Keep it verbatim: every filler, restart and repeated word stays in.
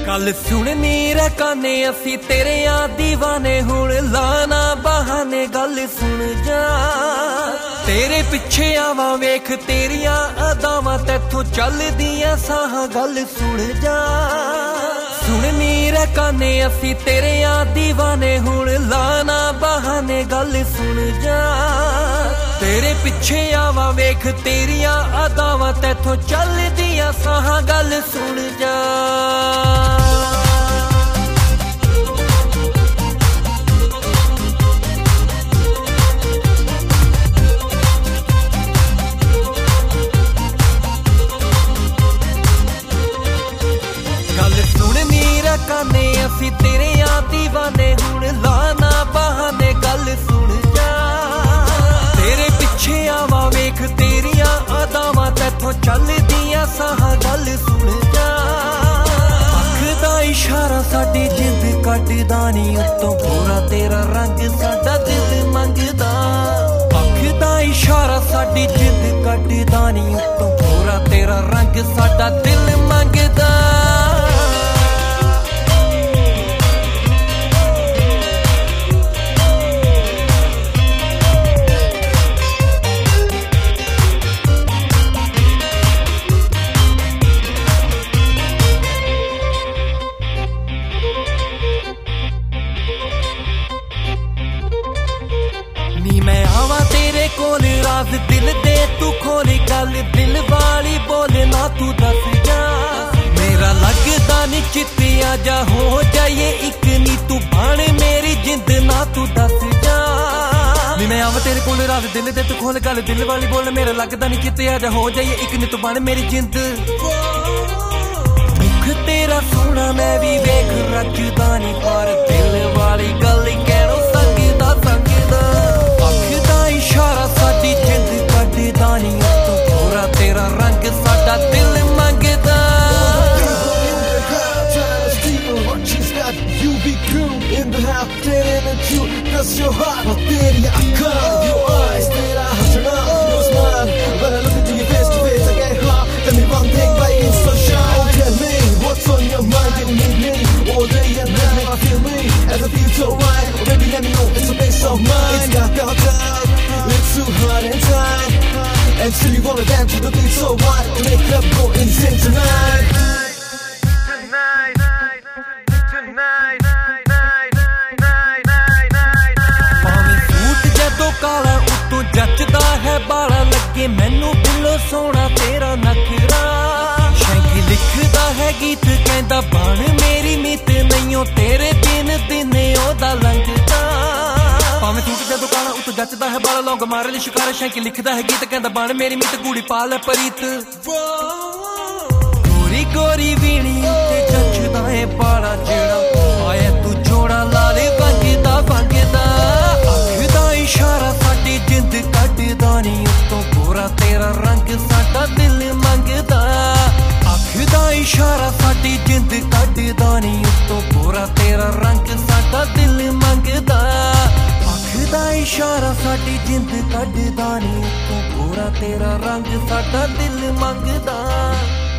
गल सुन नीरा काने असी तेरे आ दीवाने हुण लाना बहाने गल सुन जा तेरे पिछे आवा वेख तेरिया अदावां तैथों चलदियां साह गल सुन जा सुन नीरा काने असी तेरे आ दीवाने हुण लाना बहाने गल सुन जा तेरे पिछे आवा वेख तेरिया अदावां तैथों चलदियां साह गल सुन जा काने असी तेरे आ दीवाने हुण लाना बहाने गल सुन जा तेरे पिछे आवा वेख तेरिया अदावां तैथों चलदियां साह गल सुन जा अख दा इशारा साडी जिंद कटदा नी उत्तों पूरा तेरा रंग साडा दिल मंगदा अख दा इशारा साडी जिंद कटदा नी उत्तों पूरा तेरा रंग साडा दिल मंगदा मैं आवा तेरे कोल राज दिल दे तू खोली गल दिल वाली बोले ना तू दस जा मेरा लगदा नी चित्तिया जा हो जाइए एक नी तू बन मेरी जिंद ना तू दस जा नी मैं आवा तेरे कोल राज दिल दे तू खोल गल दिल वाली बोले मेरा लगदा नी चित्तिया जा हो जाइए एक नी तू बन मेरी जिंद मुख तेरा सोना मैं भी वेख रखदा नी पर दिल वाली गल कहणों संगदा संगदा इशारा साडी जिंद कटदा नी उत्तों पूरा तेरा रंग साडा दिल मंगदा You be cool in the house, staring at you. Cause your heart, how तेरी आँखां, your eyes, तेरा हंसना, your smile. When I look into your face to face, I get hot. Tell me one thing, baby, it's so shy. Oh, tell me what's on your mind. You need me all day and night. I feel me as I feel so right. Oh, baby, let me know it's a peace of mind. It's got got time. It's too hot and tight, and still you wanna dance to the beat so wide. To make club go insane tonight. Tonight, tonight, भावें suit जदों काला उत्तों जचदा है बाला लगे मैनू below सोना तेरा नखरा शैंकी लिखदा है गीत कहंदा बन मेरी मीत नहींओ तेरे दिन दिन ओदा लंघदा भावें सूट जदों काला उत्तों जचदा है बाला लौंग मारे ली शिकार शैंकी लिखदा है गीत कहंदा बन मेरी मीत कूड़ी पाल परीत गोरी गोरी वीणी ते जचदा है बाला जेड़ा आया तू जोड़ा लाले वंगदा वंगदा अख दा इशारा साडी जिंद कटदा नी उत्तों पूरा तेरा रंग साडा दिल मंगदा अख दा इशारा साडी जिंद कटदा नी उत्तों पूरा तेरा रंग साडा दिल मंगदा दा इशारा साडी जिंद कटदा नी उत्तों पूरा तेरा रंग साडा दिल मंगदा।